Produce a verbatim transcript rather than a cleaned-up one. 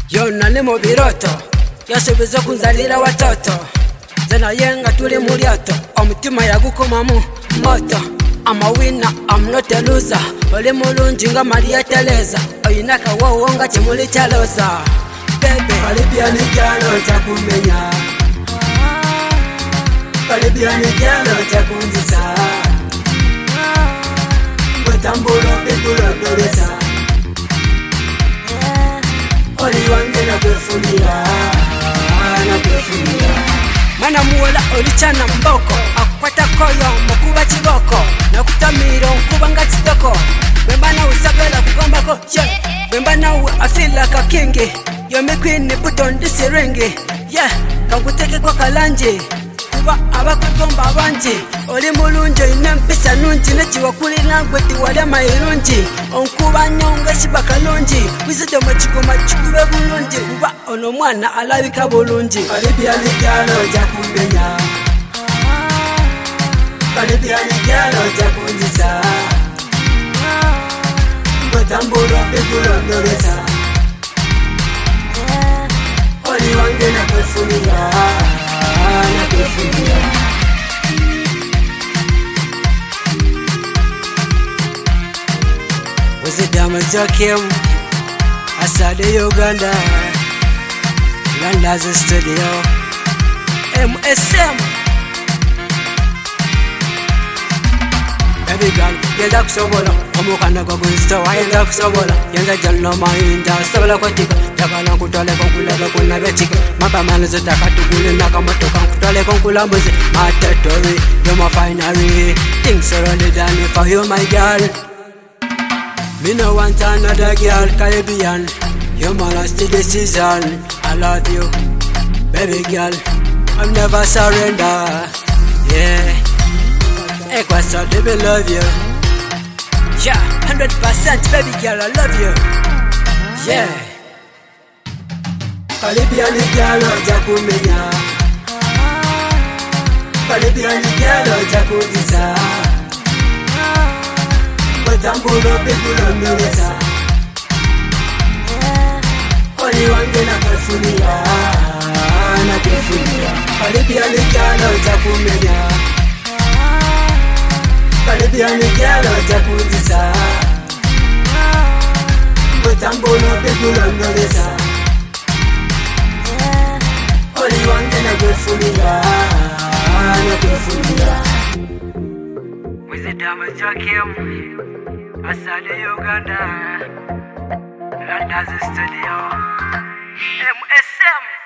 Yona ni mu biroto yasubiza kunzalira watoto zena yenga tuli mu lyato omutima yagukomamu moto. I'm a winner, I'm not a loser. Oli mulungi nga Maria Teresa oyina kawowo nga kimuli kya loza. Baby Caribbean gyalo takumenya, Caribbean gyalo takunzisa, bwetambula bikulondoleza, oli wange nakwefunira, nakwefunira. Mana muwola oli chana mboko akwata koyo mukuba kiboko nakutamira nkuba nga kitoko bwemba nawe usagala kugombako yeah. Bwemba nawe I feel like a king. You're me queen put on this ring yeah. Kankuteke kwa kalanje kuba abakugomba abanji oli mulungi oyina empisa nungi nekiwakulira ngweti wali amayirungi onkuba nyonga shiba kalungi wizidomo kigoma kikube bulungi kuba ono mwana alabika bulungi. Caribbean gyalo jakumenya, Caribbean gyalo jakunzisa, bwetambula bikulondoleza, oli wange nakwefunira, nakwefunira. Wizidama Joakim Asade Uganda Landa's studio M S M. Baby girl, yenza kusobola omukana gwo gwistowa yenza kusobola yenza jallo mayinja sobola kwatika takala nkutwale konkulage kunabekike mapamanizo takatugule nakamotoka nkutwale konkulambuzi matetori you're my finery things are only done for you my girl. Me no want another girl Caribbean, you're my last decision. I love you, baby girl, I'll never surrender. Yeah, Equator, baby, love you. Yeah, hundred percent, baby girl, I love you. Yeah. Caribbean girl, jakumenya, Caribbean girl, jakunzisa, bwetambula bikulondoleza, oli wange nakwefunira, nakwefunira. Caribbean gyalo jakumenya, Caribbean gyalo jakunzisa, bwetambula bikulondoleza, oli wange nakwefunira, nakwefunira. Wizidama Joakim Asade Uganda Landa's studio M S M.